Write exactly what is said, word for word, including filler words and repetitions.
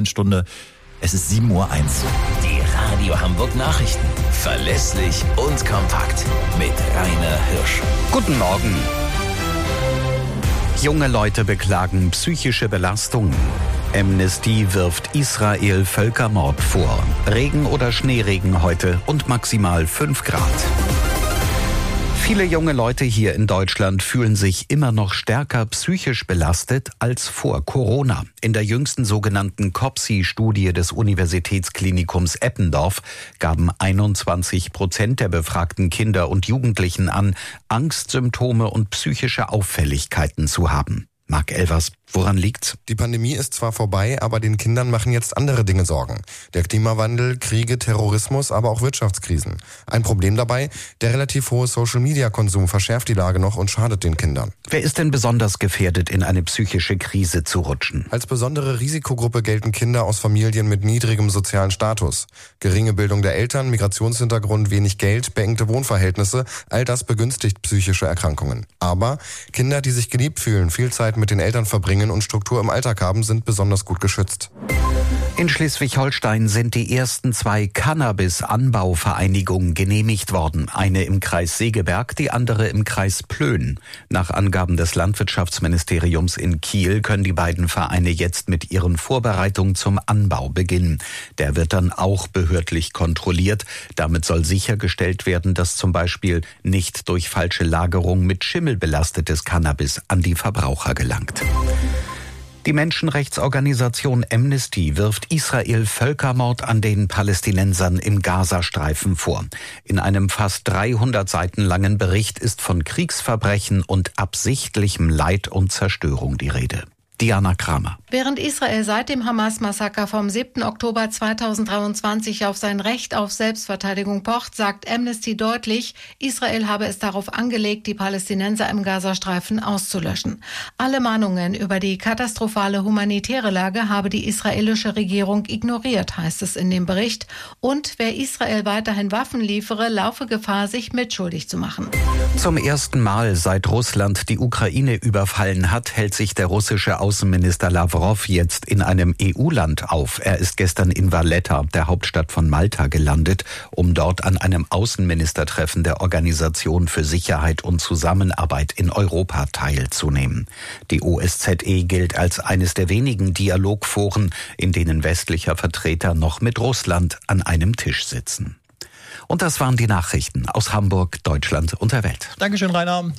Stunde. Es ist sieben Uhr eins. Die Radio Hamburg Nachrichten. Verlässlich und kompakt. Mit Rainer Hirsch. Guten Morgen. Junge Leute beklagen psychische Belastungen. Amnesty wirft Israel Völkermord vor. Regen oder Schneeregen heute und maximal fünf Grad. Viele junge Leute hier in Deutschland fühlen sich immer noch stärker psychisch belastet als vor Corona. In der jüngsten sogenannten COPSI-Studie des Universitätsklinikums Eppendorf gaben einundzwanzig Prozent der befragten Kinder und Jugendlichen an, Angstsymptome und psychische Auffälligkeiten zu haben. Marc Elvers, woran liegt's? Die Pandemie ist zwar vorbei, aber den Kindern machen jetzt andere Dinge Sorgen. Der Klimawandel, Kriege, Terrorismus, aber auch Wirtschaftskrisen. Ein Problem dabei, der relativ hohe Social-Media-Konsum verschärft die Lage noch und schadet den Kindern. Wer ist denn besonders gefährdet, in eine psychische Krise zu rutschen? Als besondere Risikogruppe gelten Kinder aus Familien mit niedrigem sozialen Status. Geringe Bildung der Eltern, Migrationshintergrund, wenig Geld, beengte Wohnverhältnisse, all das begünstigt psychische Erkrankungen. Aber Kinder, die sich geliebt fühlen, viel Zeit mit den Eltern verbringen und Struktur im Alltag haben, sind besonders gut geschützt. In Schleswig-Holstein sind die ersten zwei Cannabis-Anbauvereinigungen genehmigt worden. Eine im Kreis Segeberg, die andere im Kreis Plön. Nach Angaben des Landwirtschaftsministeriums in Kiel können die beiden Vereine jetzt mit ihren Vorbereitungen zum Anbau beginnen. Der wird dann auch behördlich kontrolliert. Damit soll sichergestellt werden, dass zum Beispiel nicht durch falsche Lagerung mit Schimmel belastetes Cannabis an die Verbraucher gelangt. Die Menschenrechtsorganisation Amnesty wirft Israel Völkermord an den Palästinensern im Gazastreifen vor. In einem fast dreihundert Seiten langen Bericht ist von Kriegsverbrechen und absichtlichem Leid und Zerstörung die Rede. Diana Kramer. Während Israel seit dem Hamas-Massaker vom siebten Oktober zweitausenddreiundzwanzig auf sein Recht auf Selbstverteidigung pocht, sagt Amnesty deutlich, Israel habe es darauf angelegt, die Palästinenser im Gazastreifen auszulöschen. Alle Mahnungen über die katastrophale humanitäre Lage habe die israelische Regierung ignoriert, heißt es in dem Bericht. Und wer Israel weiterhin Waffen liefere, laufe Gefahr, sich mitschuldig zu machen. Zum ersten Mal seit Russland die Ukraine überfallen hat, hält sich der russische Außenminister Lavrov jetzt in einem E U-Land auf. Er ist gestern in Valletta, der Hauptstadt von Malta, gelandet, um dort an einem Außenministertreffen der Organisation für Sicherheit und Zusammenarbeit in Europa teilzunehmen. Die O S Z E gilt als eines der wenigen Dialogforen, in denen westlicher Vertreter noch mit Russland an einem Tisch sitzen. Und das waren die Nachrichten aus Hamburg, Deutschland und der Welt. Dankeschön, Rainer.